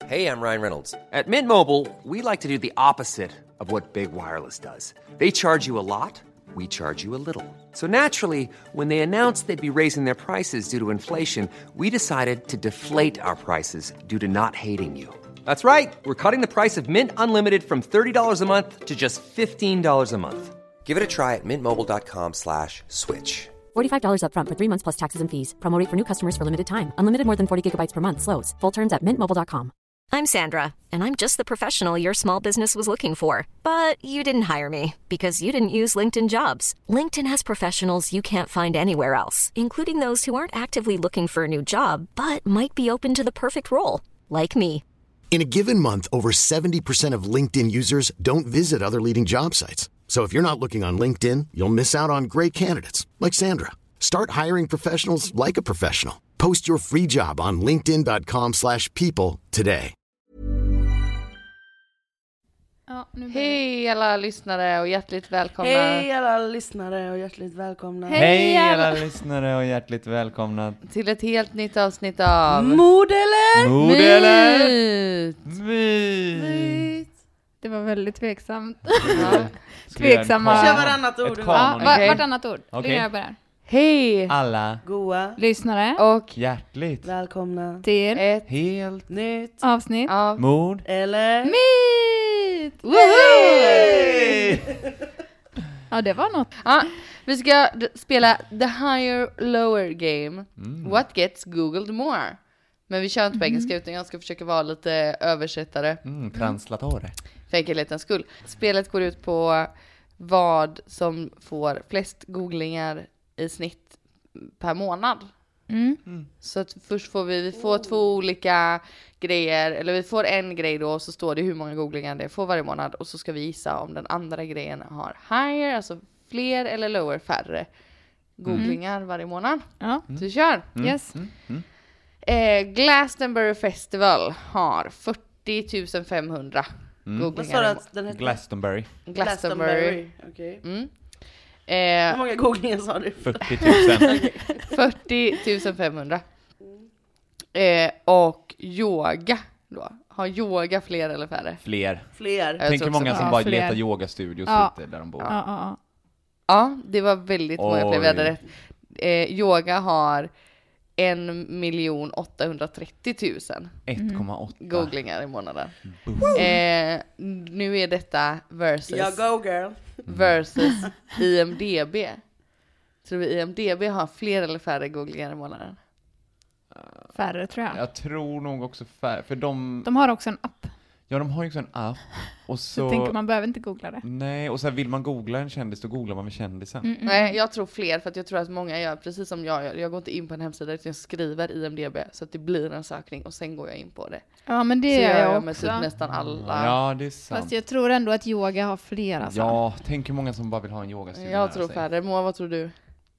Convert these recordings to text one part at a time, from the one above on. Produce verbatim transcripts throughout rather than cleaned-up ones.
Hey, I'm Ryan Reynolds. At Mint Mobile, we like to do the opposite of what Big Wireless does. They charge you a lot, we charge you a little. So naturally, when they announced they'd be raising their prices due to inflation, we decided to deflate our prices due to not hating you. That's right. We're cutting the price of Mint Unlimited from thirty dollars a month to just fifteen dollars a month. Give it a try at mintmobile.com slash switch. forty-five dollars up front for three months plus taxes and fees. Promo rate for new customers for limited time. Unlimited more than forty gigabytes per month slows. Full terms at mint mobile dot com. I'm Sandra, and I'm just the professional your small business was looking for. But you didn't hire me because you didn't use LinkedIn Jobs. LinkedIn has professionals you can't find anywhere else, including those who aren't actively looking for a new job, but might be open to the perfect role, like me. In a given month, over seventy percent of LinkedIn users don't visit other leading job sites. So if you're not looking on LinkedIn, you'll miss out on great candidates like Sandra. Start hiring professionals like a professional. Post your free job on linkedin.com slash people today. Ja, nu Hej alla lyssnare och hjärtligt välkomna. Hej alla lyssnare och hjärtligt välkomna. Hej alla lyssnare och hjärtligt välkomna till ett helt nytt avsnitt av Mord eller? Mord eller Myt. Myt. Det var väldigt tveksamt. Ja. Tveksamma. Kör varannat ord. Ett Ja, kanon. va- Okej. vartannat ord. Okej. Det gör jag bara. Hej Alla Goa. Lyssnare och hjärtligt Välkomna. till ett helt Nytt. avsnitt av mord Eller? Myt! Hey! Ja, det var något. Ja, vi ska d- spela The Higher Lower Game. Mm. What gets googled more? Men vi kör inte på engelska utan jag ska försöka vara lite översättare mm, translatore. för enkelhetens skull. Spelet går ut på vad som får flest googlingar i snitt per månad. Mm. Så att först får vi, vi får två olika grejer, eller vi får en grej då, och så står det hur många googlingar det får varje månad, och så ska vi gissa om den andra grejen har higher, alltså fler, eller lower, färre googlingar varje månad. Ja. Så vi kör. Yes. Eh, Glastonbury Festival har fyrtio tusen femhundra Mm. Vad googlingar. sa du i att den hette? Glastonbury. må- Glastonbury. Okej. Mm. Hur Eh, många googlingar sa du? fyrtio tusen. fyrtio tusen femhundra. Eh, och yoga då. Har yoga fler eller färre? Fler. Fler. Jag Tänk tror hur många också- som Ja, bara fler. letar yogastudios Ja. ute där de bor. Ja, ja, ja. Ja, det var väldigt många fler. Vi hade Oj. rätt. Eh, yoga har en miljon åttahundratrettio tusen ett komma åtta. googlingar i månaden. Boom. Eh, nu är detta versus, Ja, go girl. versus I M D B. Tror vi I M D B har fler eller färre googlingar i månaden? Färre tror jag. Jag tror nog också färre. För de, De har också en app. ja, de har ju också en app. Och Så så, jag tänker man behöver inte googla det. nej, och så här, vill man googla en kändis, då googlar man med kändisen. Mm, mm. Nej, jag tror fler, för att jag tror att många gör precis som jag gör. Jag går inte in på en hemsida utan jag skriver I M D B så att det blir en sökning och sen går jag in på det. Ja, men det Så gör gör jag jag med typ också. nästan alla. Ja, det är sant. Fast jag tror ändå att yoga har fler alltså. Ja, tänk hur många som bara vill ha en yogastudio Jag nära tror sig. färre. Moa, vad tror du?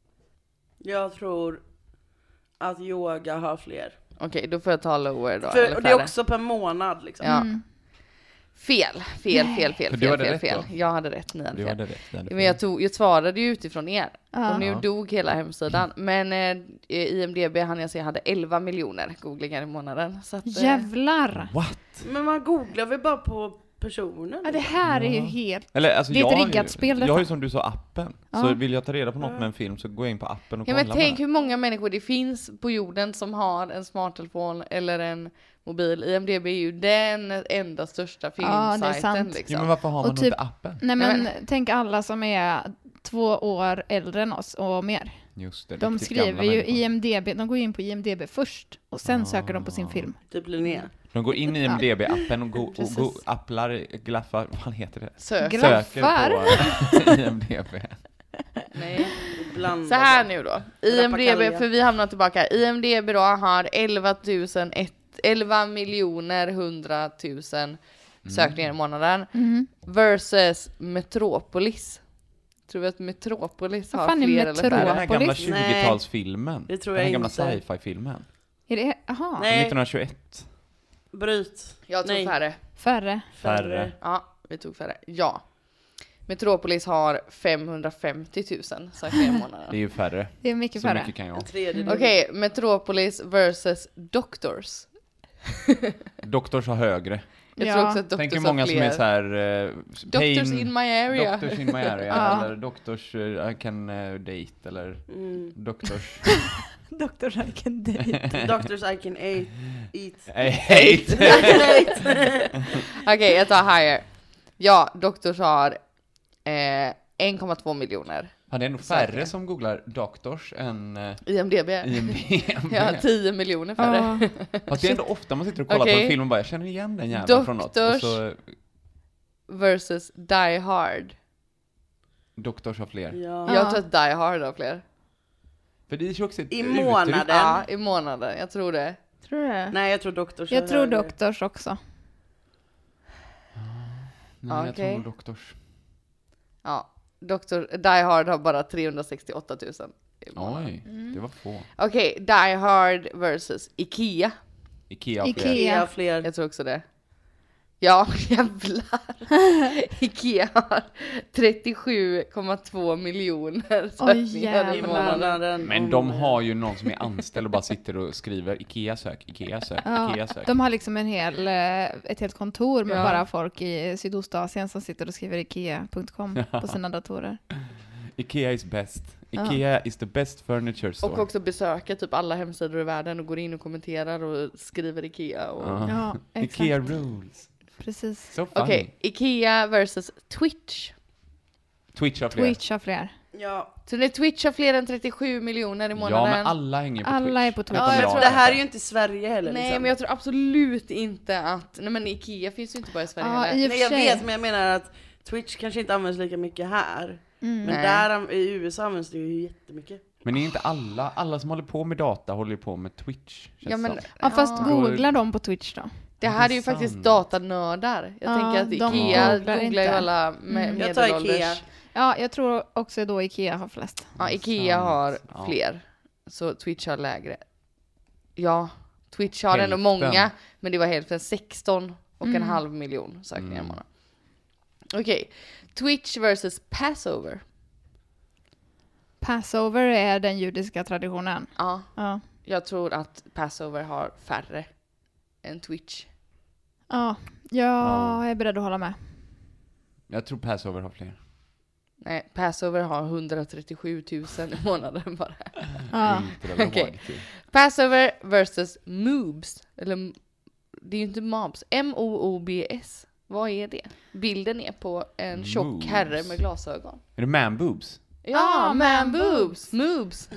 Jag tror att yoga har fler. Okej, då får jag ta lower då. För, eller och det är färre. också per månad liksom. Ja. Mm. Fel, fel, fel, fel, För du fel, hade fel, rätt fel. då? Jag hade rätt, ni hade Du fel. hade rätt. du hade Men jag, fel. tog, jag svarade ju utifrån er. Ja. Och nu Ja. dog hela hemsidan. Men eh, I M D B hann jag se hade elva miljoner googlingar i månaden. Så att, eh, Jävlar. What? Men man googlar väl bara på personen? Ja, det här är ju helt... Eller, alltså, Det är ett jag har riggat ju, spel, Jag detta. har ju som du sa appen. Ja. Så vill jag ta reda på något med en film så går jag in på appen och Ja, kollar men tänk bara. hur många människor det finns på jorden som har en smarttelefon eller en mobil. I M D B är ju den enda största Ja, det är filmsajten. sant. liksom. Ja, men varför har man Och då typ- inte appen? Nej men Nej, tänk alla som är två år äldre än oss och mer. Just det, De riktigt skriver gamla ju människor. I M D B, de går in på I M D B först och sen söker de på sin film. Typ Linnea. De går in i I M D B-appen och, go, och Precis. go, applar, glaffar, vad heter det? Sök. Gra- Söker Glaffar? på I M D B. Nej. Blandade. Så här nu då. I M D B, Rappakalja. för vi hamnar tillbaka. I M D B då har elva tusen ett elva miljoner hundra tusen sökningar i månaden. Mm. Versus Metropolis. Tror vi att Metropolis Vad har fan är fler eller Det är den färre? här gamla Metropolis? tjugotalsfilmen. Det tror Den jag här gamla inte. sci-fi-filmen. Är det, aha, Nej. Från nittonhundratjugoett. Bryt. Jag tror Nej. färre. färre. Färre. Ja, vi tog färre. Ja. Metropolis har femhundrafemtio tusen sökningar i månaden. Det är ju färre. Det är mycket Så färre. mycket kan jag. En tredjedel. Okej, Metropolis versus Doctors. Doktors har högre. Jag Ja. tror också att Tänk Doctors hur många har som fler. är så här... Uh, Doctors in my area. Doctors in my area. Ja. Eller Doctors uh, I can uh, date. Eller Mm. Doctors... doktor I can date. Doctors I can eat. eat. I hate. Okej, okay, jag tar higher. Ja, Doctors har eh, en komma två miljoner. Ja, det är ändå färre som googlar Doctors än uh, I M D B. I M D B. Ja, tio miljoner färre. Ja. Fast det är ändå ofta man sitter och kollar Okej. på en film och bara, jag känner igen den jäveln från något. Och Doctors. så Versus Die Hard. Doctors har fler. Ja. Jag tror att Die Hard har fler. För det är ju också ett I uttryck- månaden. Ja, i månaden. Jag tror det. Tror du det? Nej, jag tror Doctors. Jag är tror högre. doktors också. Nej, jag Okej. tror Doctors. Ja, Doctor Die Hard har bara trehundrasextioåtta tusen. i månaden. Oj, det var få. Okej, Die Hard versus Ikea. Ikea har fler. Ikea. Ikea fler. Jag tror också det. Ja, jävlar. Ikea har trettiosju komma två miljoner sökningar i jävlar. månaden. Men de har ju någon som är anställd och bara sitter och skriver Ikea sök, Ikea sök, Ja, Ikea sök. de har liksom en hel, eh, ett helt kontor med Ja. bara folk i Sydostasien som sitter och skriver ikea punkt com på sina datorer. Ikea is best. Ikea is the best furniture store. Och också besöka typ alla hemsidor i världen och går in och kommenterar och skriver Ikea. Och... Ja. Ja, exakt. Ikea rules. Precis. So funny. Okej, Ikea versus Twitch. Twitch har fler. Twitch har fler. Ja. Så när Twitch har fler än trettiosju miljoner i månaden. Ja, men alla hänger på Alla Twitch. är på Twitch. Ja, jag Utom tror Det här är inte. ju inte Sverige heller. Nej, liksom. men jag tror absolut inte att... Nej, men Ikea finns ju inte bara i Sverige Ja, heller. i och Nej, för jag sig. vet, men jag menar att Twitch kanske inte används lika mycket här. Mm. Men Nej. där an- i U S A används det ju jättemycket. Men är inte alla, alla som håller på med data håller ju på med Twitch? känns Ja, men, som. Ja, fast ja. googla dem på Twitch då. Det här är ju faktiskt sant. datanördar. Jag Ja, tänker att de Ikea googlar googlar ju inte. alla med Mm. Jag tar medelålders. Ikea. Ja, jag tror också då Ikea har flest. Ja, Ikea Sant. har Ja. fler. Så Twitch har lägre. Ja, Twitch har ändå Hälften. många. Men det var hälften sexton och en Mm. halv miljon sökningar i Mm. månaden. Okej, Twitch versus Passover. Passover är den judiska traditionen. Ja, Ja, jag tror att Passover har färre än Twitch. ja. Jag Ja. är beredd att hålla med. Jag tror Passover har fler. Nej, Passover har hundratrettiosju tusen i månaden bara. Ja. Inte det Okej. lågt ju. Passover versus Moobs. Eller, det är ju inte Mobs. M O O B S. Vad är det? Bilden är på en tjock Moobs. herre med glasögon. Är det man boobs? Ja, Ah, man man boobs. Moobs.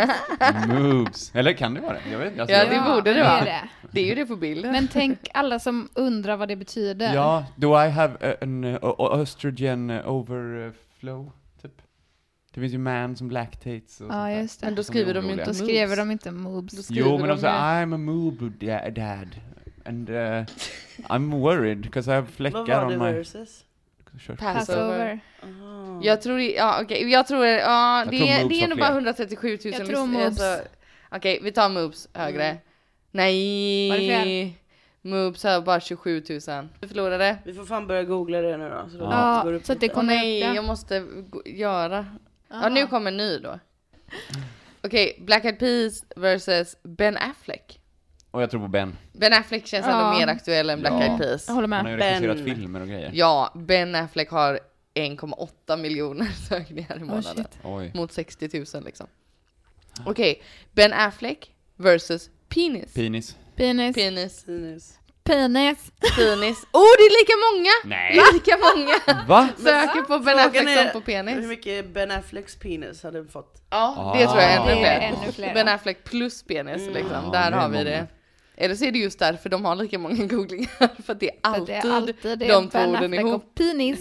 Moobs. Eller kan det vara det? Jag vet inte. Alltså, Ja, jag- det borde det men vara. är det. Det är ju det på bilden. Men tänk alla som undrar vad det betyder. Ja, do I have a, an uh, o- estrogen overflow, typ? Det finns ju man som lactates och Ja, sånt där. just det. Men då Som skriver är de oroliga. inte Då moobs. skriver de inte moobs. Då skriver Jo, men de de säger ju- I'm a moob da- dad. And uh, I'm worried because I have Vad fläckar var on det my... versus? Kör. Passover. Passover. Aha. Jag tror, i- ja okej, jag tror, ja Jag det, tror är, moobs det är har nog fler. bara hundratrettiosju tusen. Jag tror lyssn- moobs. alltså, Okej, vi tar moobs högre. Mm. Nej. Var det fel? Moobs har bara tjugosju tusen. Vi förlorade. Vi får fan börja googla det nu då. Så, då Ja. går det upp så att det lite. Åh kommer nej, upp det. jag måste gå- göra. Ja, Aha. nu kommer en ny då. Okej, Black Eyed Peas versus Ben Affleck. Och jag tror på Ben. Ben Affleck känns Ja. ändå mer aktuell än Black Ja. Eyed Peas. Jag håller Han har ju med. regisserat Ben. filmer och grejer. Ja, Ben Affleck har en komma åtta miljoner sökningar i Oh, månaden. shit. Oj. Mot sextio tusen liksom. Okej, Ben Affleck versus Penis. Penis. Penis. Penis. Sinus. Penis. Penis. Oh, det är lika många! Nej. Lika många Va? söker på Ben Frågan Affleck är som på penis. hur mycket Ben Afflecks penis hade vi fått? Ja, det tror jag är Ah. ännu Det är fler. ännu fler. Ben Affleck plus penis Mm. liksom. Ja, Där det är har vi många. det. Eller så är det just därför de har lika många googlingar. För att det är För alltid, det är alltid det. de två Ben orden Affleck ihop. och penis.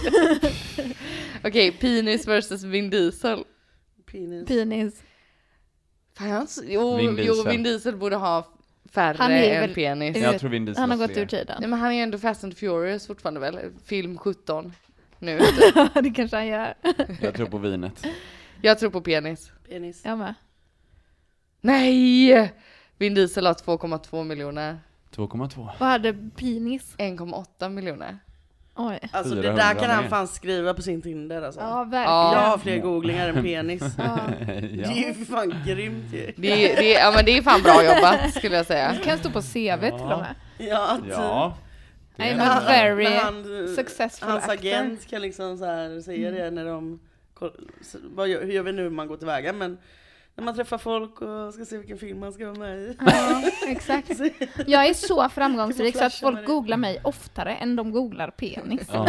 Okej, penis versus Vin Diesel. Penis. Penis. Fan, jag har inte- jo, Vin jo, Diesel. Vin Diesel borde ha färre Han är än väl- penis. Ut- Jag tror Vin Diesel Han har har gått fler. ur tiden. Nej, men han är ju ändå Fast and Furious fortfarande väl? Film sjutton nu. Det kanske han gör. Jag tror på vinet. Jag tror på penis. Penis. Jag med. Nej! Vin Diesel har två komma två miljoner. två komma två. Vad hade penis? en komma åtta miljoner. Oj. Alltså det fyrahundra där kan han mer. fan skriva på sin Tinder alltså. Ja, verkligen. Ja. Jag har fler googlingar än penis. Ja. Det är ju för fan grymt ju. Det är, det är, ja, men det är fan bra jobbat skulle jag säga. Det kan stå på C V till och med. Ja, typ. Ja. Det är I'm Men a han- very men han, eh, successful Hans actor. agent kan liksom så här säga det när de koll- så- vad gör, hur gör vi nu hur man går tillväga, men när man träffar folk och ska se vilken film man ska vara med i. Ja, exakt. Jag är så framgångsrik så att Flasha med folk det. googlar mig oftare än de googlar penis. Ja.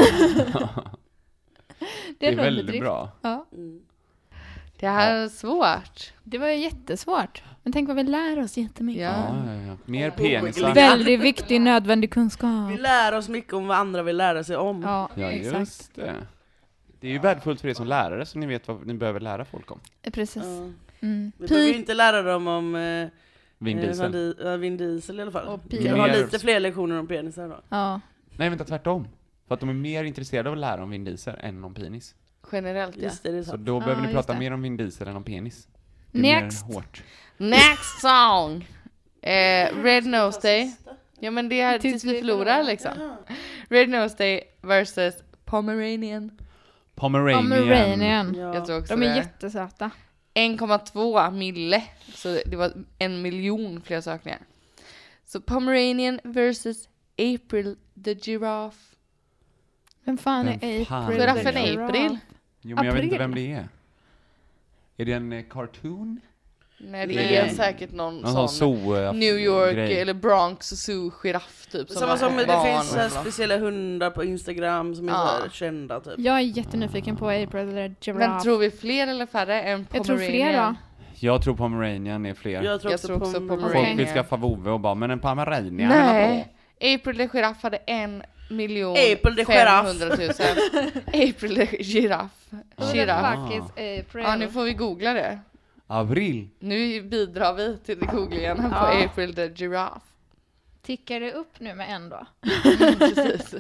Det är nog väldigt bedrift. bra. Ja. Mm. Det här är svårt. Det var ju jättesvårt. Men tänk vad vi lär oss jättemycket. Ja. Ja, ja, ja. Mer penisar. Väldigt viktig, nödvändig kunskap. Vi lär oss mycket om vad andra vill lära sig om. Ja, Ja, exakt. just det. Det är ju värdefullt för er som lärare så ni vet vad ni behöver lära folk om. Precis. Ja. Mm. Vi behöver ju inte lära dem om eh, Vin eh, Diesel. Van Di- ja, Vin Diesel i alla fall. Och Vi pil. kan ha Mer- lite fler lektioner om penisar då. Ja. Nej, vänta, tvärtom. För att de är mer intresserade av att lära om Vin Diesel än om penis. Generellt ja. Just det, det är Så sant. då Ja, behöver ni just prata det. mer om Vin Diesel än om penis. Det är Next. mer hårt. Next song! Eh, Red Nose Day. Ja men det är tills vi förlorar liksom. Red Nose Day versus Pomeranian. Pomeranian. Pomeranian. Ja. Jag tror också De är det. jättesöta. en komma två mille. Så det var en miljon fler sökningar. Så Pomeranian versus April the Giraffe. Vem fan är Vem fan April? är det? Giraffen the April. Giraffe? Jo, men jag vet inte April. vem det är. Är det en eh, cartoon? Nej det Nej. är säkert någon, Någon sån sån zoo New York grej. eller Bronx zoo giraff typ. Samma som är det barn finns så här och bla. speciella hundar på Instagram som är Ja. så här kända typ. Jag är jättenyfiken på April the Giraffe. Men tror vi fler eller färre än Jag tror Pomeranian? fler då. Jag tror Pomeranian är fler. Jag tror Jag också, tror också på på Och Pomeranian. folk vill skaffa vovve och bara, men en Pomeranian? Nej, April the Giraffe hade en miljon April the Giraffe. femhundratusen. April the Giraffe. Who the Giraffe. fuck is April? Ja, nu får vi googla det. April. Nu bidrar vi till googlingarna på Ja. April the Giraffe. Tickar det upp nu med en då? Precis.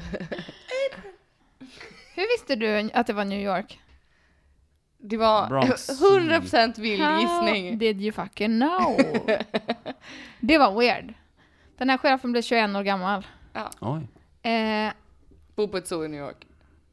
Hur visste du att det var New York? Det var Bronx. hundra procent vild How gissning. did you fucking know? Det var weird. Den här giraffen blev tjugoett år gammal. Oj. Eh, Bor på ett zoo i New York.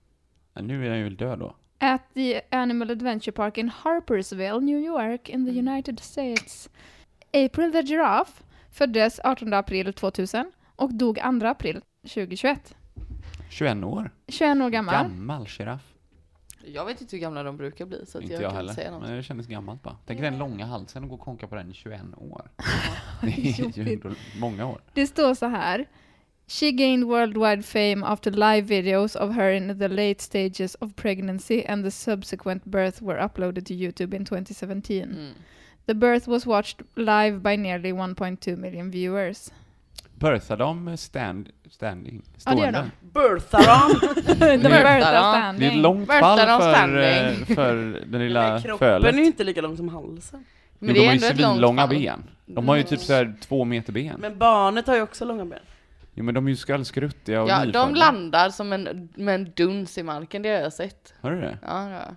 Ja, nu är jag ju död då. at the Animal Adventure Park in Harpersville, New York, in the United States. April the Giraffe föddes artonde april tvåtusen och dog andra april tjugohundratjugoett. tjugoett år. tjugoett år gammal. Gammal giraff. Jag vet inte hur gamla de brukar bli så att Inte jag, jag kan heller. inte säga något. Men det kändes gammalt bara. Tänk den långa halsen och gå och konka på den i tjugoett år. Det är ju Jobbigt. ändå många år. Det står så här. She gained worldwide fame after live videos of her in the late stages of pregnancy and the subsequent birth were uploaded to YouTube in twenty seventeen. Mm. The birth was watched live by nearly one point two million viewers. Birthar de stand, standing? Ja, det gör Stående? Birthar dem. The birth Birthar of de. standing. Det är ett långt Birthar fall de för, standing? eh, för den lilla Men kroppen fölet. är ju inte lika lång som halsen. Men Men det de är har ju ändå ett långt svinlånga fall. ben. De har ju typ så här två meter ben. Men barnet har ju också långa ben. Jo, men de är ju skallskruttiga och Ja, de nyfödda. landar som en, med en duns i marken, det har jag sett. Har du det? Ja, det har jag.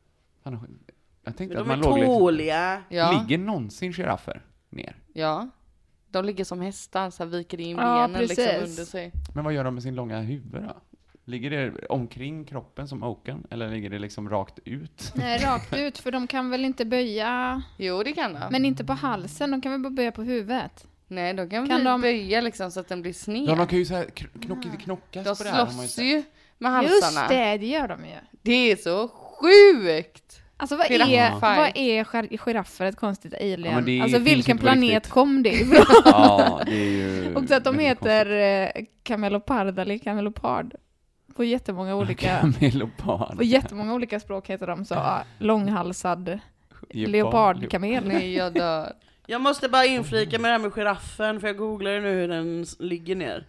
Fan, jag tänkte Men att de är man låg liksom... tåliga. Ja. Ligger någonsin giraffer ner? Ja. De ligger som hästar, så här viker in Ja, benen liksom precis. under sig. Men vad gör de med sin långa huvud då? Ligger det omkring kroppen som oken? Eller ligger det liksom rakt ut? Nej, rakt ut, för de kan väl inte böja, Jo, det kan de. men inte på halsen, de kan väl bara böja på huvudet. Nej, de kan, Kan väl de- böja liksom så att den blir sned. Ja, de kan ju så här kn- knock, knockas de på det här. har man ju slåss sett. ju med halsarna. Just det, det gör de ju. Det är så sjukt! Alltså vad Giraff- är, fight. vad är gir- giraffer ett konstigt alien? Ja, men det alltså finns vilken inte på planet riktigt. kom det ifrån? Ja, det är ju... Och så att de väldigt heter eh, camelopard eller camelopard. På jättemånga olika, Kamelopard. på jättemånga olika språk heter de så. ja, Långhalsad Leopard. leopardkamel. Nej, jag dör. Jag måste bara inflika med det här med giraffen, för jag googlade nu hur den s- ligger ner.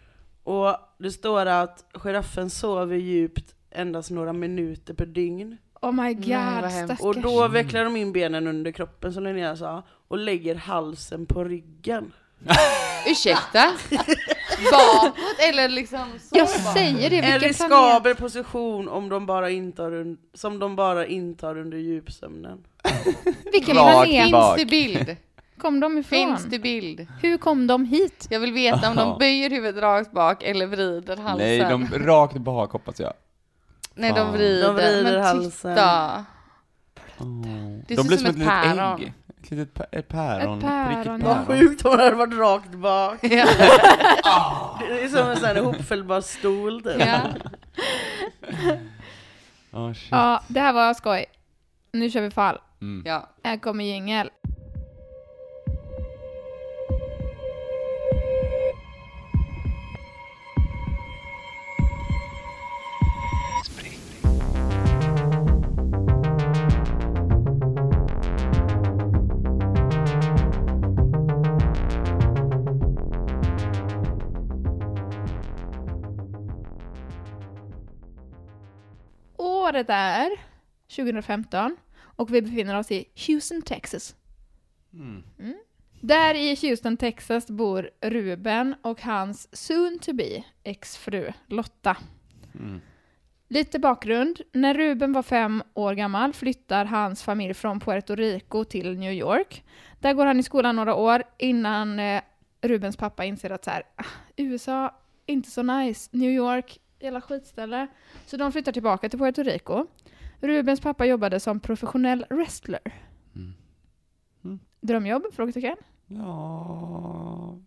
Och det står att giraffen sover djupt endast några minuter per dygn. Oh my god, Nej, vad hemskt. stackars. Och då vecklar de in benen under kroppen, som Linnea sa, och lägger halsen på ryggen. Ursäkta? Bakåt eller liksom så? Jag säger det, En vilken riskabel position om de bara intar un- som de bara intar under djupsömnen. Vilken Rakt planet? bak. Finns det bild? kom de ifrån? Finns det bild? Hur kom de hit? Jag vill veta om de böjer huvudet rakt bak eller vrider halsen. Nej, de rakt bak hoppas jag. Nej, de Fan. vrider. De vrider Men halsen. titta. Oh. Det De ser blir som som ett ett litet päron. ägg. Ett litet pä- ett päron. Ett päron, Prickigt ja. Vad sjukt om det hade varit rakt bak. Ja. Det är som en sån här ihopfällbar stol typ. Ja. Oh, shit. Ja, det här var skoj. Nu kör vi fall. Mm. Ja. Här kommer jingel. Året är tjugohundrafemton och vi befinner oss i Houston, Texas. Mm. Mm. Där i Houston, Texas bor Ruben och hans soon-to-be exfru Lotta. Mm. Lite bakgrund. När Ruben var fem år gammal flyttar hans familj från Puerto Rico till New York. Där går han i skolan några år innan eh, Rubens pappa inser att så här, ah, U S A inte så nice. New York, jävla skitställe. Så de flyttar tillbaka till Puerto Rico. Rubens pappa jobbade som professionell wrestler. Mm. Mm. Drömjobb? Frågetecken? Ja...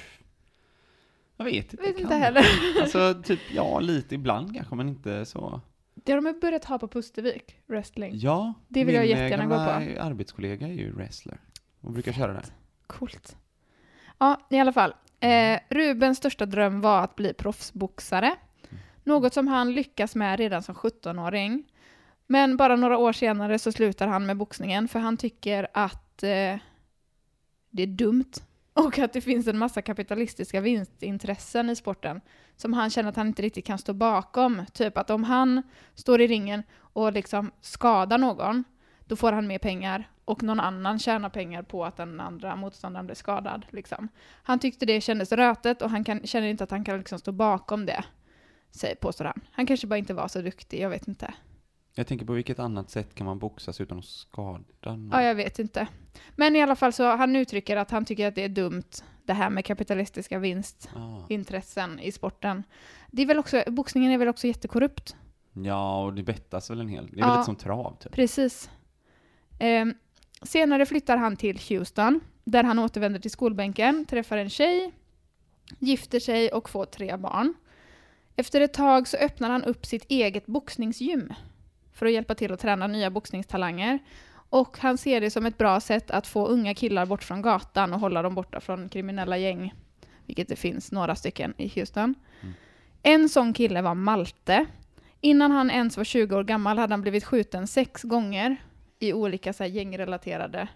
Jag vet inte. Vet kan. inte heller. Alltså typ, ja, lite ibland kanske, men inte så. Det har de börjat ha på Pustervik, wrestling. Ja, Det vill jag jättegärna gå på. Min arbetskollega är ju wrestler. Hon brukar köra där. Coolt. Ja, i alla fall. Eh, Rubens största dröm var att bli proffsboxare. Något som han lyckas med redan som sjuttonåring. Men bara några år senare så slutar han med boxningen för han tycker att eh, det är dumt. Och att det finns en massa kapitalistiska vinstintressen i sporten som han känner att han inte riktigt kan stå bakom. Typ att om han står i ringen och liksom skadar någon, då får han mer pengar. Och någon annan tjänar pengar på att den andra motståndaren blir skadad. Liksom. Han tyckte det kändes rötet och han kan, känner inte att han kan liksom stå bakom det. Säger, påstår han. Han kanske bara inte var så duktig, jag vet inte. Jag tänker på vilket annat sätt kan man boxas utan att skada någon? Ja, jag vet inte. Men i alla fall så han uttrycker att han tycker att det är dumt det här med kapitalistiska vinstintressen Ah. i sporten. Det är väl också, boxningen är väl också jättekorrupt. Ja, och det bettas väl en hel. Det är Ja. väl lite som trav typ. Precis. Eh, senare flyttar han till Houston där han återvänder till skolbänken, träffar en tjej, gifter sig och får tre barn. Efter ett tag så öppnar han upp sitt eget boxningsgym för att hjälpa till att träna nya boxningstalanger. Och han ser det som ett bra sätt att få unga killar bort från gatan och hålla dem borta från kriminella gäng. Vilket det finns några stycken i Houston. Mm. En sån kille var Malte. Innan han ens var tjugo år gammal hade han blivit skjuten sex gånger i olika så här, gängrelaterade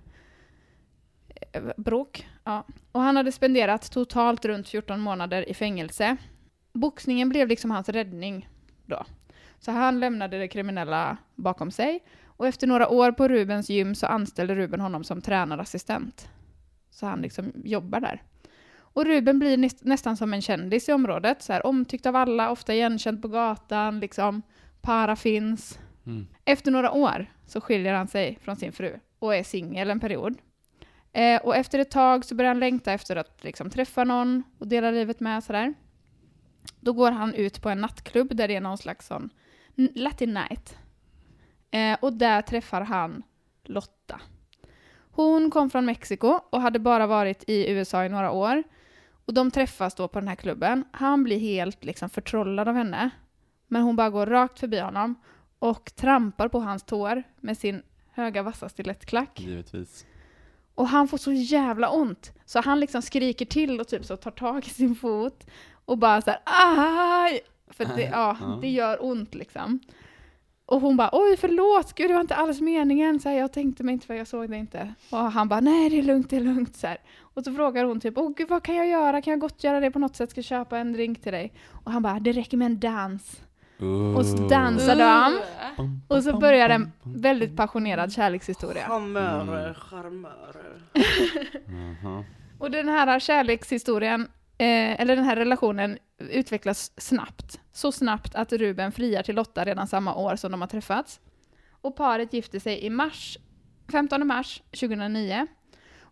eh, bråk. Ja. Och han hade spenderat totalt runt fjorton månader i fängelse. Boxningen blev liksom hans räddning då. Så han lämnade det kriminella bakom sig. Och efter några år på Rubens gym så anställde Ruben honom som tränarassistent. Så han liksom jobbar där. Och Ruben blir näst, nästan som en kändis i området. Så här, omtyckt av alla, ofta igenkänd på gatan. Liksom, para finns. Mm. Efter några år så skiljer han sig från sin fru. Och är singel en period. Eh, och efter ett tag så börjar han längta efter att liksom, träffa någon. Och dela livet med sådär. Då går han ut på en nattklubb där det är någon slags sån Latin night. Eh, och där träffar han Lotta. Hon kom från Mexiko och hade bara varit i U S A i några år. Och de träffas då på den här klubben. Han blir helt liksom förtrollad av henne. Men hon bara går rakt förbi honom och trampar på hans tår med sin höga vassa stilettklack. Givetvis. Och han får så jävla ont. Så han liksom skriker till och typ så tar tag i sin fot. Och bara så här, aj! För det, ja, det gör ont liksom. Och hon bara, oj förlåt, gud det var inte alls meningen. Så här, jag tänkte mig inte för jag såg det inte. Och han bara, nej det är lugnt, det är lugnt. Så här. Och så frågar hon typ, åh gud vad kan jag göra? Kan jag gott göra det på något sätt? Ska jag köpa en drink till dig? Och han bara, det räcker med en dans. Uh. Och så dansar de. Och så börjar en väldigt passionerad kärlekshistoria. Charmörer, charmörer. Uh-huh. Och den här kärlekshistorien, eh, eller den här relationen utvecklas snabbt. Så snabbt att Ruben friar till Lotta redan samma år som de har träffats. Och paret gifte sig i mars, femtonde mars tjugohundranio.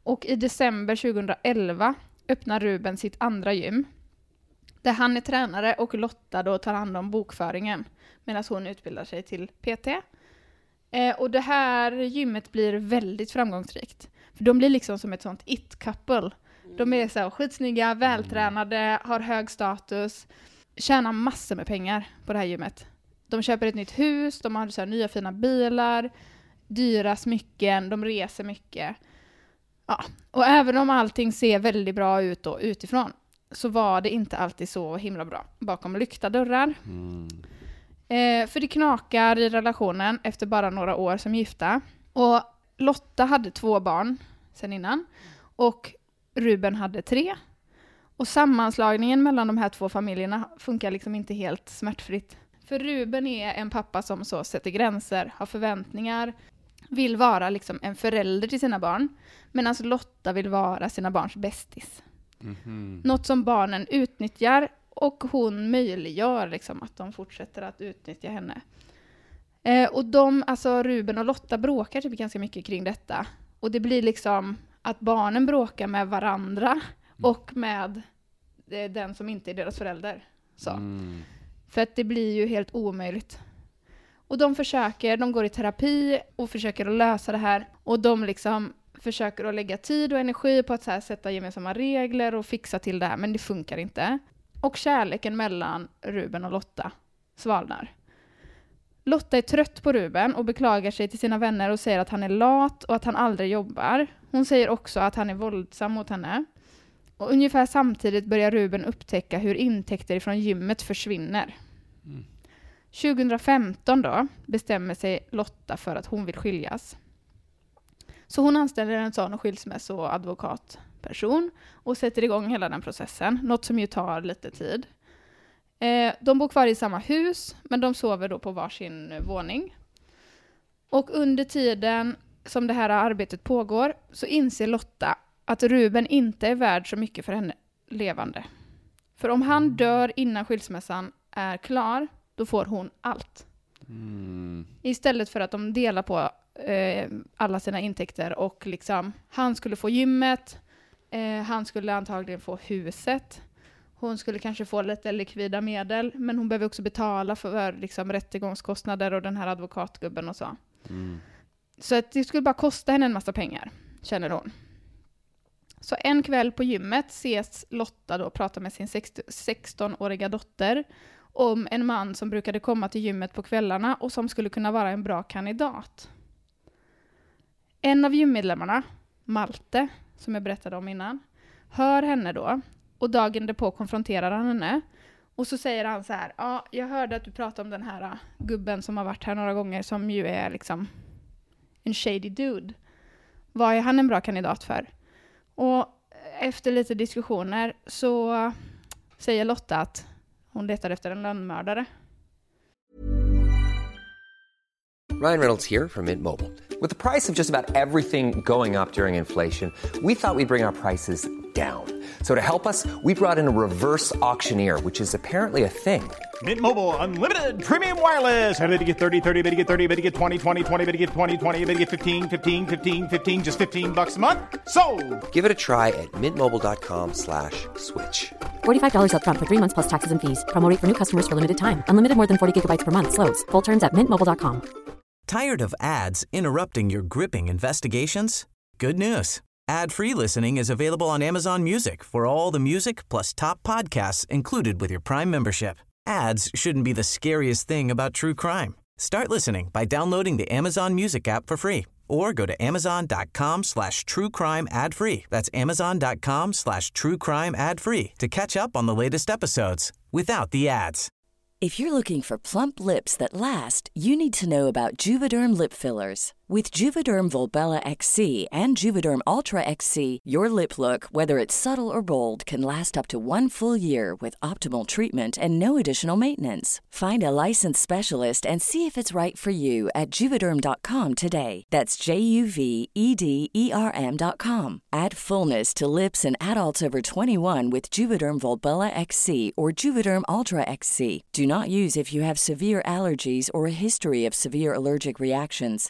Och i december tjugoelva öppnar Ruben sitt andra gym. Där han är tränare och Lotta då tar hand om bokföringen. Medan hon utbildar sig till P T. Eh, och det här gymmet blir väldigt framgångsrikt. För de blir liksom som ett sånt it-couple. De är så här skitsnygga, vältränade, har hög status. Tjänar massor med pengar på det här gymmet. De köper ett nytt hus, de har så här nya fina bilar, dyra smycken, de reser mycket. Ja. Och även om allting ser väldigt bra ut då, utifrån, så var det inte alltid så himla bra bakom lyckta dörrar. Mm. Eh, för det knakar i relationen efter bara några år som gifta. Och Lotta hade två barn sen innan. Och Ruben hade tre. Och sammanslagningen mellan de här två familjerna funkar liksom inte helt smärtfritt. För Ruben är en pappa som så sätter gränser, har förväntningar, vill vara liksom en förälder till sina barn. Medan Lotta vill vara sina barns bästis. Mm-hmm. Något som barnen utnyttjar och hon möjliggör liksom att de fortsätter att utnyttja henne. Eh, och de, alltså Ruben och Lotta bråkar typ ganska mycket kring detta. Och det blir liksom att barnen bråkar med varandra mm. och med eh, den som inte är deras förälder. Så. Mm. För att det blir ju helt omöjligt. Och de försöker, de går i terapi och försöker att lösa det här. Och de liksom försöker att lägga tid och energi på att så här sätta gemensamma regler och fixa till det här. Men det funkar inte. Och kärleken mellan Ruben och Lotta svalnar. Lotta är trött på Ruben och beklagar sig till sina vänner och säger att han är lat och att han aldrig jobbar. Hon säger också att han är våldsam mot henne. Och ungefär samtidigt börjar Ruben upptäcka hur intäkter från gymmet försvinner. Mm. tjugohundrafemton då bestämmer sig Lotta för att hon vill skiljas. Så hon anställer en sån skilsmäss- och advokatperson och sätter igång hela den processen. Något som ju tar lite tid. Eh, de bor kvar i samma hus, men de sover då på varsin våning. Och under tiden som det här arbetet pågår så inser Lotta att Ruben inte är värd så mycket för henne levande. För om han dör innan skilsmässan är klar, då får hon allt. Mm. Istället för att de delar på eh, alla sina intäkter och liksom, han skulle få gymmet, eh, han skulle antagligen få huset, hon skulle kanske få lite likvida medel, men hon behöver också betala för liksom, rättegångskostnader och den här advokatgubben och så. Mm. Så att det skulle bara kosta henne en massa pengar, känner hon. Så en kväll på gymmet ses Lotta då prata med sin sextonåriga dotter om en man som brukade komma till gymmet på kvällarna och som skulle kunna vara en bra kandidat. En av gymmedlemmarna, Malte, som jag berättade om innan, hör henne då och dagen därpå konfronterar han henne. Och så säger han så här, ja, jag hörde att du pratade om den här uh, gubben som har varit här några gånger som ju är liksom en shady dude. Vad är han en bra kandidat för? Och efter lite diskussioner så säger Lotta att hon letar efter en lönnmördare. Ryan Reynolds here from Mint Mobile. With the price of just about everything going up during inflation, we thought we'd bring our prices down. So to help us, we brought in a reverse auctioneer, which is apparently a thing. Mint Mobile Unlimited Premium Wireless. How to get thirty, thirty, how to get thirty, how to get twenty, twenty, twenty, how to get twenty, twenty, how to get fifteen, fifteen, fifteen, fifteen, just fifteen bucks a month? Sold! Give it a try at mintmobile.com slash switch. forty-five dollars up front for three months plus taxes and fees. Promo rate for new customers for limited time. Unlimited more than forty gigabytes per month. Slows full terms at mint mobile dot com. Tired of ads interrupting your gripping investigations? Good news. Ad-free listening is available on Amazon Music for all the music plus top podcasts included with your Prime membership. Ads shouldn't be the scariest thing about true crime. Start listening by downloading the Amazon Music app for free or go to amazon.com slash true crime ad free. That's amazon.com slash true crime ad free to catch up on the latest episodes without the ads. If you're looking for plump lips that last, you need to know about Juvederm lip fillers. With Juvederm Volbella X C and Juvederm Ultra X C, your lip look, whether it's subtle or bold, can last up to one full year with optimal treatment and no additional maintenance. Find a licensed specialist and see if it's right for you at juvederm dot com today. That's J U V E D E R M dot com. Add fullness to lips in adults over twenty-one with Juvederm Volbella X C or Juvederm Ultra X C. Do not use if you have severe allergies or a history of severe allergic reactions, or if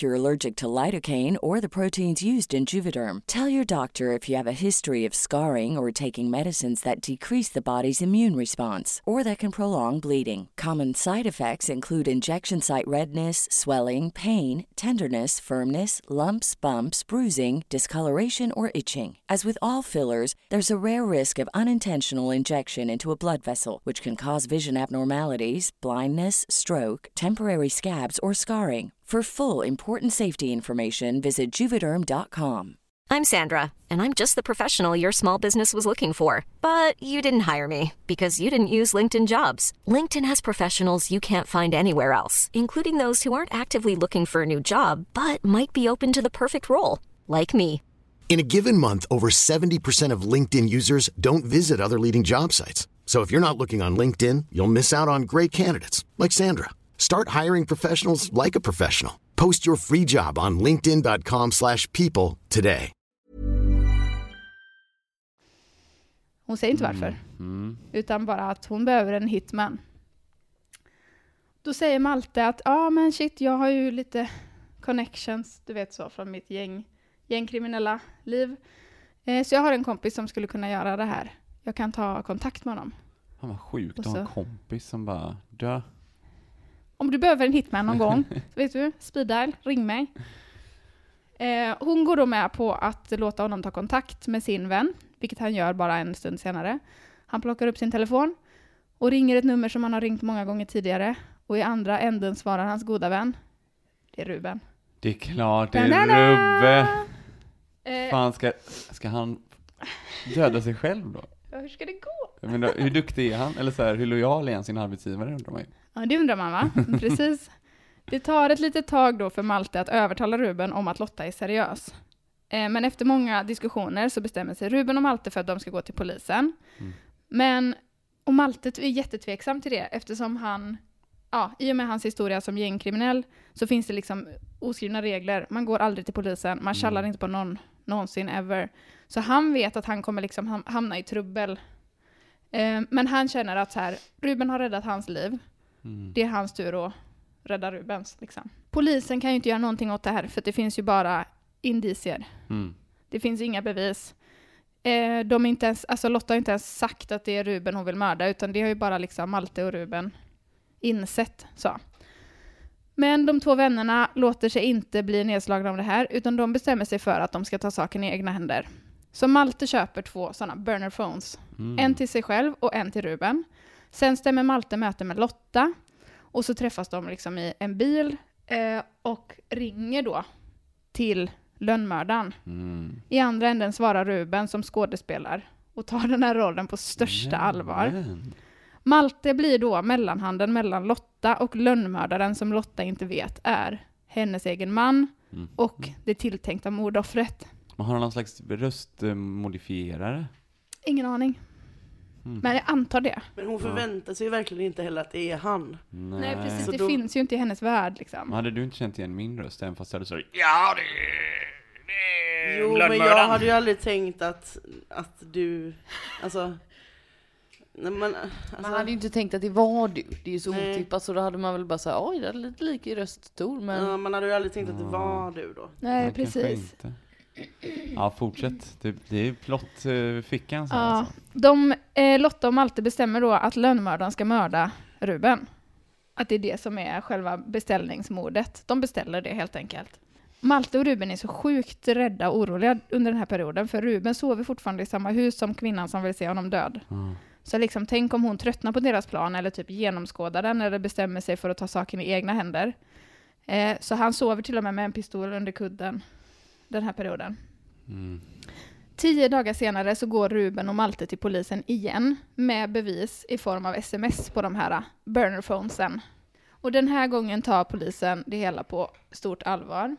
you're allergic to lidocaine or the proteins used in Juvederm. Tell your doctor if you have a history of scarring or taking medicines that decrease the body's immune response or that can prolong bleeding. Common side effects include injection site redness, swelling, pain, tenderness, firmness, lumps, bumps, bruising, discoloration, or itching. As with all fillers, there's a rare risk of unintentional injection into a blood vessel, which can cause vision abnormalities, blindness, stroke, temporary scabs, or scarring. For full, important safety information, visit Juvederm dot com. I'm Sandra, and I'm just the professional your small business was looking for. But you didn't hire me because you didn't use LinkedIn Jobs. LinkedIn has professionals you can't find anywhere else, including those who aren't actively looking for a new job, but might be open to the perfect role, like me. In a given month, over seventy percent of LinkedIn users don't visit other leading job sites. So if you're not looking on LinkedIn, you'll miss out on great candidates like Sandra. Start hiring professionals like a professional. Post your free job on linkedin dot com slash people today. Hon säger inte varför. Mm. Mm. Utan bara att hon behöver en hitman. Då säger Malte att ja ah, men shit, jag har ju lite connections, du vet så, från mitt gäng, gängkriminella liv. Eh, så jag har en kompis som skulle kunna göra det här. Jag kan ta kontakt med honom. Han var sjukt att Och ha en så- kompis som bara dö. Om du behöver en hitman någon gång, så vet du, speed dial, ring mig. Eh, hon går då med på att låta honom ta kontakt med sin vän, vilket han gör bara en stund senare. Han plockar upp sin telefon och ringer ett nummer som han har ringt många gånger tidigare. Och i andra änden svarar hans goda vän. Det är Ruben. Det är klart, det är Da-da-da! Rubbe. Eh, Fan, ska, ska han döda sig själv då? ja, hur ska det gå? Jag menar, hur duktig är han? Eller så här, hur lojal är han sin arbetsgivare, undrar man ju. Ja, det undrar man va? Precis. Det tar ett litet tag då för Malte att övertala Ruben om att Lotta är seriös. Eh, men efter många diskussioner så bestämmer sig Ruben och Malte för att de ska gå till polisen. Mm. Men, och Malte är jättetveksam till det eftersom han, ja, i och med hans historia som gängkriminell så finns det liksom oskrivna regler. Man går aldrig till polisen, man kallar Mm. inte på någon någonsin ever. Så han vet att han kommer liksom ham- hamna i trubbel. Eh, men han känner att så här, Ruben har räddat hans liv. Mm. Det är hans tur att rädda Rubens. Liksom. Polisen kan ju inte göra någonting åt det här för det finns ju bara indicier. Mm. Det finns inga bevis. Eh, de är inte ens, alltså Lotta har inte ens sagt att det är Ruben hon vill mörda utan det har ju bara liksom Malte och Ruben insett. Så. Men de två vännerna låter sig inte bli nedslagna av det här utan de bestämmer sig för att de ska ta saken i egna händer. Så Malte köper två sådana burner phones. Mm. En till sig själv och en till Ruben. Sen stämmer Malte möte med Lotta. Och så träffas de liksom i en bil eh, och ringer då till lönnmördaren. Mm. I andra änden svarar Ruben som skådespelar och tar den här rollen på största allvar. Men. Malte blir då mellanhanden mellan Lotta och lönnmördaren som Lotta inte vet är hennes egen man Mm. och det tilltänkta mordoffret. Man har någon slags röstmodifierare. Ingen aning. Mm. Men jag antar det. Men hon förväntar sig ju verkligen inte heller att det är han. Nej, Nej, precis. Så Det då- finns ju inte i hennes värld liksom. Men hade du inte känt igen min röst även fast jag hade sagt Ja, det är... Det är Jo, men jag lönnmördaren. hade ju aldrig tänkt att, att du, alltså... Nej, men, alltså Man hade ju inte tänkt att det var du. Det är ju så Nej. otippat så då hade man väl bara sagt oj, det är lite lik i röstton men ja, man hade ju aldrig tänkt att det var du då. Nej, "Ja, kanske precis. inte." Ja, fortsätt. Det, det är plott uh, fickan. Så här, Ja, alltså. de, eh, Lotta och Malte bestämmer då att lönnmördaren ska mörda Ruben. Att det är det som är själva beställningsmordet. De beställer det helt enkelt. Malte och Ruben är så sjukt rädda och oroliga under den här perioden. För Ruben sover fortfarande i samma hus som kvinnan som vill se honom död. Ja. Så liksom, tänk om hon tröttnar på deras plan eller typ genomskådar den eller bestämmer sig för att ta saken i egna händer. Eh, så han sover till och med med en pistol under kudden den här perioden. Mm. Tio dagar senare så går Ruben och Malte till polisen igen med bevis i form av sms på de här burnerphonesen. Och den här gången tar polisen det hela på stort allvar.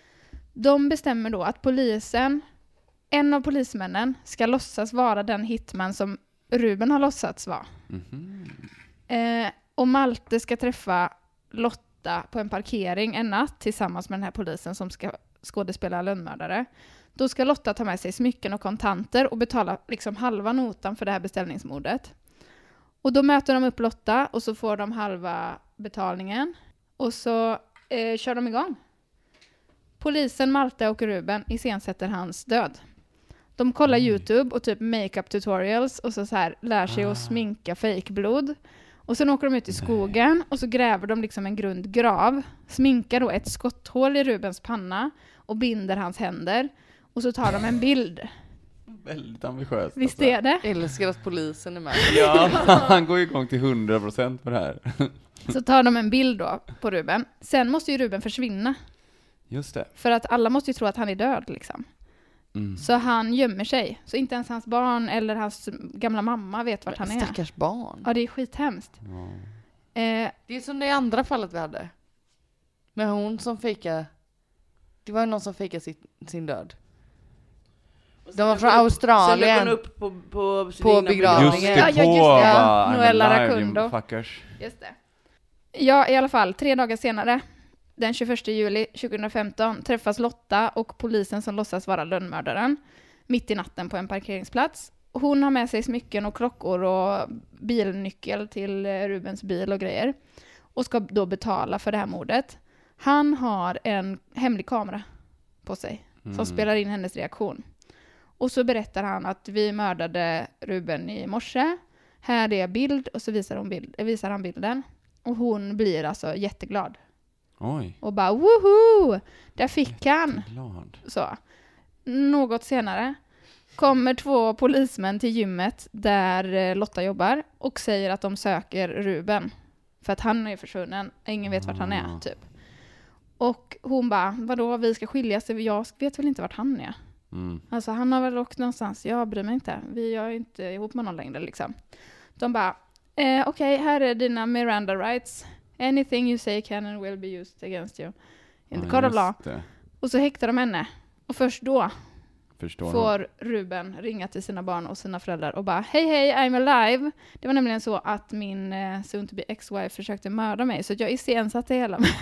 De bestämmer då att polisen, en av polismännen, ska låtsas vara den hitman som Ruben har låtsats vara. Mhm. Eh, och Malte ska träffa Lotta på en parkering en natt tillsammans med den här polisen som ska skådespela lönnmördare. Då ska Lotta ta med sig smycken och kontanter och betala liksom halva notan för det här beställningsmordet. Och då möter de upp Lotta och så får de halva betalningen. Och så eh, kör de igång. Polisen, Malte och Ruben iscensätter hans död. De kollar Mm. YouTube och typ makeup tutorials och så, så här lär sig Ah. att sminka fejkblod. Och sen åker de ut i skogen och så gräver de liksom en grund grav. Sminkar då ett skotthål i Rubens panna och binder hans händer. Och så tar de en bild. Väldigt ambitiöst. Visst alltså. är det? Älskar att polisen är med. Ja, han går ju igång till hundra procent på det här. Så tar de en bild då på Ruben. Sen måste ju Ruben försvinna. Just det. För att alla måste ju tro att han är död liksom. Mm. Så han gömmer sig. Så inte ens hans barn eller hans gamla mamma vet vart han är. Stackars barn. Ja, det är skithemskt. Ja. Eh, Det är som det andra fallet vi hade. Med hon som fejkade. Det var ju någon som fejkade sin, sin död. De var från Sen Australien. dök hon upp på, på sin På egna begravningen. Just det, Ja, på ja, just det. bara, I'm Noella alive, Rakundo. you fuckers. Just det. Ja, i alla fall, tre dagar senare, den tjugoförsta juli tjugohundrafemton, träffas Lotta och polisen som låtsas vara lönnmördaren mitt i natten på en parkeringsplats. Hon har med sig smycken och klockor och bilnyckel till eh, Rubens bil och grejer och ska då betala för det här mordet. Han har en hemlig kamera på sig som Mm. spelar in hennes reaktion. Och så berättar han att vi mördade Ruben i morse. Här är bild och så visar, hon bild, visar han bilden. Och hon blir alltså jätteglad. Oj. Och bara woho! Där fick han! Glad. Så. Något senare kommer två polismän till gymmet där eh, Lotta jobbar och säger att de söker Ruben. För att han är försvunnen. Ingen vet vart han är, Ah. typ. Och hon bara, vadå, vi ska skiljas? Jag vet väl inte vart han är. Mm. Alltså han har väl åkt någonstans. Jag bryr mig inte. Vi är inte ihop med någon längre liksom. De bara, eh, okej, okay, här är dina Miranda rights. Anything you say can and will be used against you in the Ja, court of just law. det. Och så häktar de henne. Och först då Förstår får Ruben ringa till sina barn och sina föräldrar och bara, hej hej, I'm alive. Det var nämligen så att min eh, soon to be ex-wife försökte mörda mig. Så jag iscensatte hela med.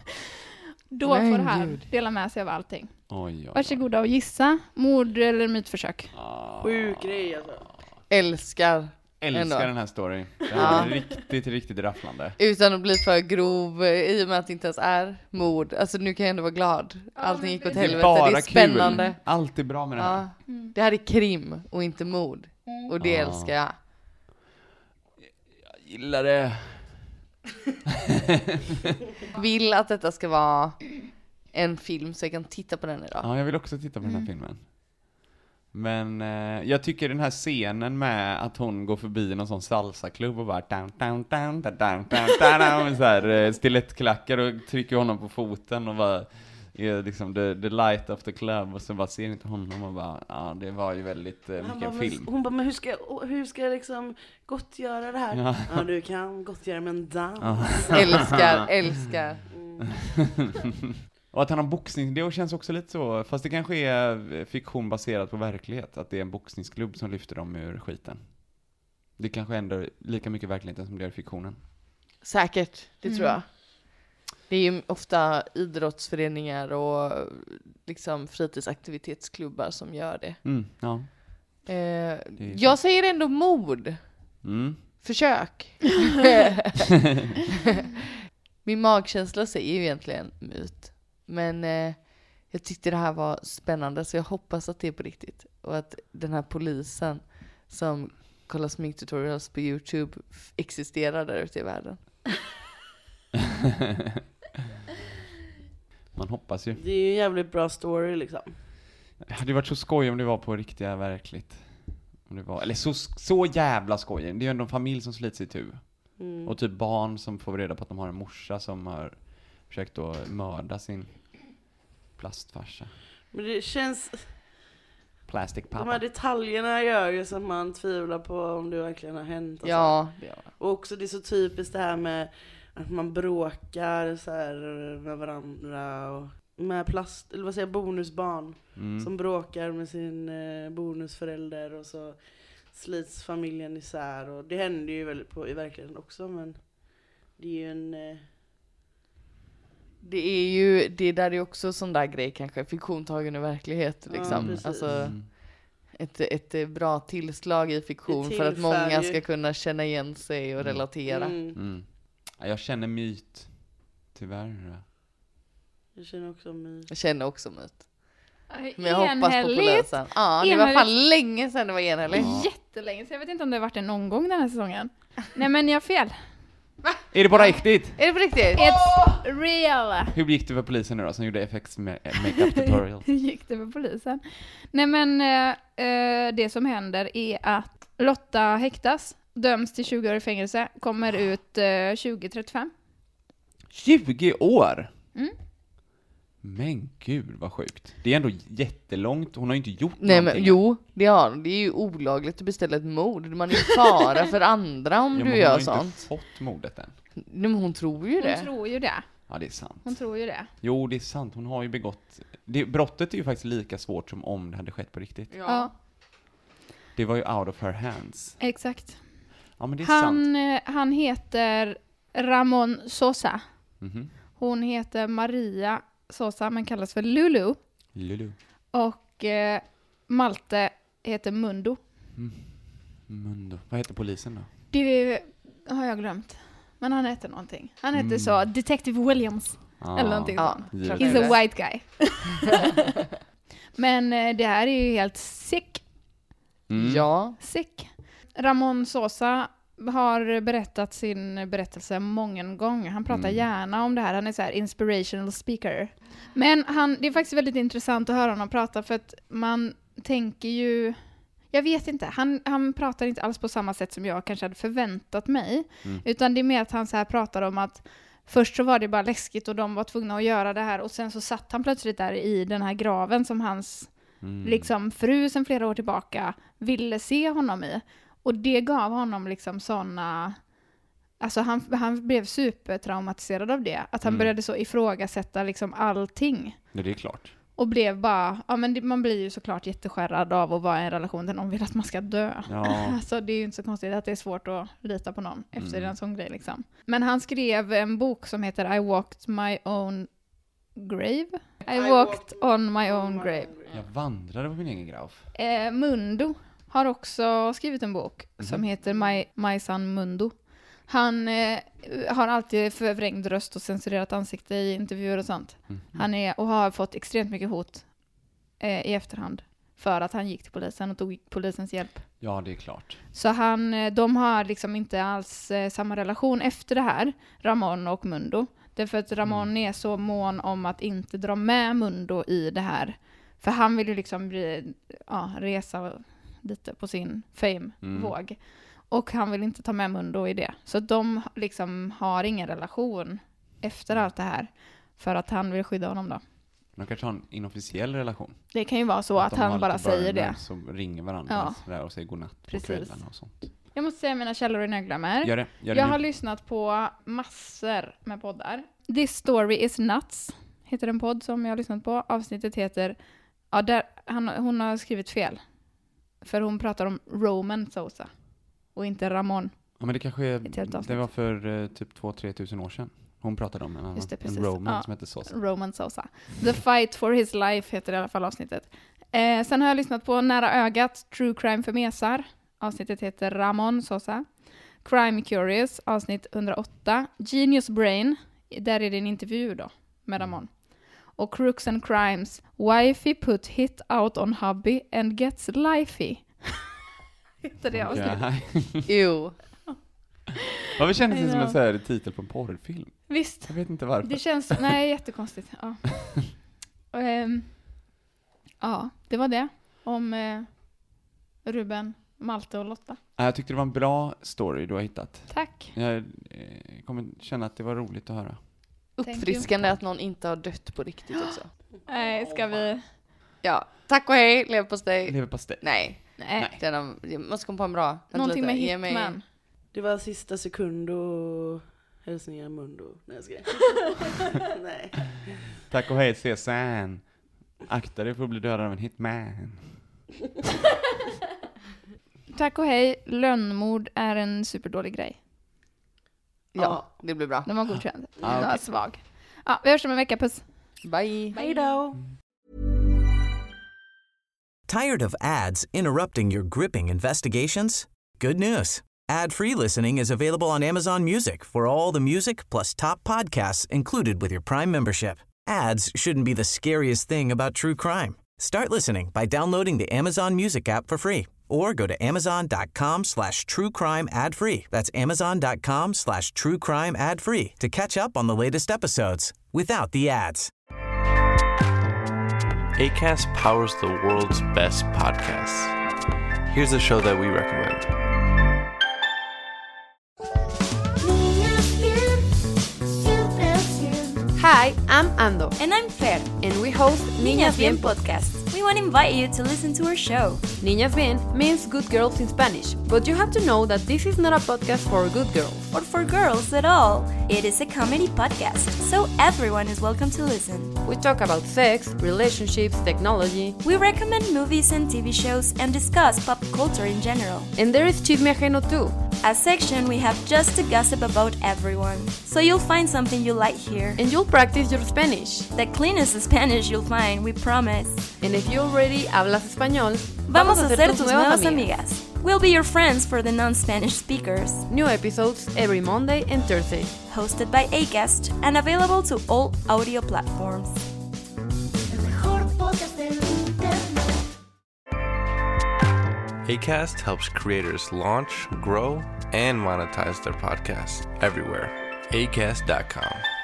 Då Men får han Gud. dela med sig av allting. Oj, oj, oj. Varsågoda och gissa. Mord eller mytförsök. Ah. Sjuk grej alltså. Älskar. Älskar ändå. den här storyn. Det här är riktigt, riktigt rafflande. Utan att bli för grov eh, i och med att det inte ens är mord. Alltså nu kan jag ändå vara glad. Allting gick åt Det är helvete. bara Det är spännande. kul. Allt är bra med det här. Ja. Det här är krim och inte mord. Och det Ah. älskar jag. Jag gillar det. Vill att detta ska vara en film så jag kan titta på den idag. Ja, jag vill också titta på den här filmen. Men eh, jag tycker den här scenen med att hon går förbi någon sån salsaklubb och bara down, down, down, down, down, down, down, med så här eh, stilettklackar och trycker honom på foten och bara är liksom the, the light of the club och så bara ser inte honom och bara, ja det var ju väldigt eh, Han mycket bara, en men, film. hon bara, men hur ska, jag- hur ska jag liksom gottgöra det här? Ja. Ja, du kan gottgöra med en dans. Ja. Älskar, älskar. Och att han har boxning, det känns också lite så, fast det kanske är fiktion baserat på verklighet, att det är en boxningsklubb som lyfter dem ur skiten. Det kanske ändå är lika mycket verkligheten som det är fiktionen. Säkert, det tror Mm. jag. Det är ju ofta idrottsföreningar och liksom fritidsaktivitetsklubbar som gör det. Mm, ja. Eh, är jag säger ändå mord. Mm. Försök. Min magkänsla säger ju egentligen myt. Men eh, jag tyckte det här var spännande så jag hoppas att det är på riktigt. Och att den här polisen som kollar sminktutorials på YouTube f- existerar där ute i världen. Man hoppas ju. Det är ju en jävligt bra story liksom. Det hade varit så skoj om det var på riktiga verkligt. Om det var, eller så, så jävla skoj. Det är ju ändå en familj som slits i tu. Mm. Och typ barn som får reda på att de har en morsa som har försökt att mörda sin plastfarsa. Men det känns, Plastic de här pappa. detaljerna gör ju så att man tvivlar på om det verkligen har hänt. Alltså. Ja, det gör jag. Och också det är så typiskt det här med att man bråkar så här med varandra och med plast, eller vad säger jag, bonusbarn Mm. som bråkar med sin eh, bonusförälder och så slits familjen isär och det händer ju väl på i verkligheten också, men det är ju en eh, Det är ju, det där är också sån där grej kanske, fiktion tagen i verklighet Ja, liksom. precis. Alltså Mm. ett, ett bra tillslag i fiktion Det för att många tillför ju- ska kunna känna igen sig och Mm. relatera. mm. Mm. Ja, jag känner myt. Tyvärr. Jag känner också myt. Jag känner också myt. Aj, Men jag hoppas på enhälligt. polisen. Ja, det var fan länge sedan det var enhälligt. Jättelänge, så jag vet inte om det har varit det någon gång den här säsongen. Nej, men jag har fel. Är det på riktigt? Är det på riktigt? It's real. Hur gick det för polisen nu då, som gjorde effects med makeup tutorial? Hur gick det för polisen? Nej, men eh, eh, det som händer är att Lotta häktas, döms till tjugo år i fängelse, kommer ut eh, tjugo trettiofem. tjugo år? Mm. Men gud vad sjukt. Det är ändå jättelångt, hon har ju inte gjort Nej, någonting. men jo, det har det är ju olagligt att beställa ett mord. Man är ju fara för andra om Ja, du men gör hon har sånt. inte fått mordet än. Nej, men hon tror ju det. Hon tror ju det. Ja, det är sant. Hon tror ju det. Jo, det är sant. Hon har ju begått... Det, brottet är ju faktiskt lika svårt som om det hade skett på riktigt. Ja. Ja, Det var ju out of her hands. exakt. Ja, men det är sant. Han, eh, han heter Ramon Sosa. Mhm. Hon heter Maria Sosa, men kallas för Lulu. Lulu. Och eh, Malte heter Mundo. Mundo. Vad heter polisen då? Det har jag glömt. Men han heter någonting. Han heter Mm. så Detective Williams. Ah, Eller någonting Ja, sånt. klart He's det. a white guy. Men eh, det här är ju helt sick. Mm. Ja. Sick. Ramon Sosa har berättat sin berättelse många gånger. Han pratar Mm. gärna om det här. Han är så här inspirational speaker. Men han, det är faktiskt väldigt intressant att höra honom prata, för att man tänker ju... Jag vet inte. Han, han pratar inte alls på samma sätt som jag kanske hade förväntat mig. Mm. Utan det är mer att han så här pratar om att först så var det bara läskigt och de var tvungna att göra det här. Och sen så satt han plötsligt där i den här graven som hans Mm. liksom fru sedan flera år tillbaka ville se honom i. Och det gav honom liksom såna... Alltså han, han blev supertraumatiserad av det. Att han Mm. började så ifrågasätta liksom allting. Ja, det är klart. Och blev bara... Ja, men det, man blir ju såklart jätteskärrad av att vara i en relation där någon vill att man ska dö. Ja. Alltså det är ju inte så konstigt att det är svårt att lita på någon efter Mm. en sån grej liksom. Men han skrev en bok som heter I walked my own grave. I, I walked, walked on my own grave. Jag vandrade på min egen grav. Eh, Mundo har också skrivit en bok som Mhm. heter My, my Son Mundo. Han eh, har alltid förvrängd röst och censurerat ansikte i intervjuer och sånt. Mhm. Han är och har fått extremt mycket hot eh, i efterhand för att han gick till polisen och tog polisens hjälp. Ja, det är klart. Så han, eh, de har liksom inte alls eh, samma relation efter det här, Ramon och Mundo. Därför att Ramon är så mån om att inte dra med Mundo i det här. För han vill ju liksom bli, ja, resa lite på sin fame-våg. Mm. Och han vill inte ta med Mundo i det. Så de liksom har ingen relation efter allt det här. För att han vill skydda honom då. De kanske har en inofficiell relation. Det kan ju vara så att de har han bara lite säger det. burners som ringer varandra Ja. sådär och säger godnatt på Precis. kvällarna och sånt. Jag måste säga mina källor innan jag glömmer. Gör det. Gör det Jag nu. har lyssnat på massor med poddar. This Story Is Nuts heter en podd som jag har lyssnat på. Avsnittet heter... Ja, där, han, hon har skrivit fel. För hon pratar om Roman Sosa. Och inte Ramon. Ja, men det kanske är, Ett helt avsnitt. det var för eh, typ två tre tusen år sedan. Hon pratade om en annan, Just det, en precis. Roman Ja. som heter Sosa. Roman Sosa. The Fight for His Life heter i alla fall avsnittet. Eh, sen har jag lyssnat på Nära ögat, True Crime för mesar. Avsnittet heter Ramon Sosa. Crime Curious, avsnitt hundraåtta. Genius Brain, där är det en intervju då med Ramon. Och Crooks and Crimes, Wifey put hit out on hubby and gets lifey. Heter det avsnittet. Okej. Jo. Varför kändes det I som en know. så här titel på en porrfilm? Visst. Jag vet inte varför. Det känns, nej, jättekonstigt. Ja. Och, ehm, ja, det var det om eh, Ruben, Malte och Lotta. Ja, jag tyckte det var en bra story du har hittat. Tack. Jag eh, kommer känna att det var roligt att höra. Uppfriskande att någon inte har dött på riktigt också. Nej, ska vi... Ja, tack och hej, leverpastej. Leverpastej. Nej, Nej. den har, jag måste komma på en bra. Vänta Någonting lite, med ge mig- Hitman. Det var sista sekund och hälsningar Mundo. Nej, jag ska. Nej. Tack och hej, Cezanne. Akta dig för att bli dödad av en hitman. Tack och hej. Lönnmord är en superdålig grej. Ja, det blir bra. Den var godkänd. Den Ah, var okej. svag. Ja, vi hörs om en vecka. Puss. Bye. Hej då. Tired of ads interrupting your gripping investigations? Good news. Ad-free listening is available on Amazon Music for all the music plus top podcasts included with your Prime membership. Ads shouldn't be the scariest thing about true crime. Start listening by downloading the Amazon Music app for free or go to amazon.com slash true crime ad free. That's amazon.com slash true crime ad free to catch up on the latest episodes without the ads. Acast powers the world's best podcasts. Here's a show that we recommend. Hi, I'm Ando. And I'm Fer. And we host Niñas Bien podcast. We want to invite you to listen to our show. Niñas Bien means good girls in Spanish, but you have to know that this is not a podcast for good girls. Or for girls at all. It is a comedy podcast, so everyone is welcome to listen. We talk about sex, relationships, technology. We recommend movies and T V shows and discuss pop culture in general. And there is Chisme Ajeno too. A section we have just to gossip about everyone. So you'll find something you like here. And you'll practice your Spanish. The cleanest Spanish you'll find, we promise. And if you already hablas español, vamos a ser tus nuevas amigas. We'll be your friends for the non-Spanish speakers. New episodes every Monday and Thursday. Hosted by Acast and available to all audio platforms. Acast helps creators launch, grow, and monetize their podcasts everywhere. acast dot com.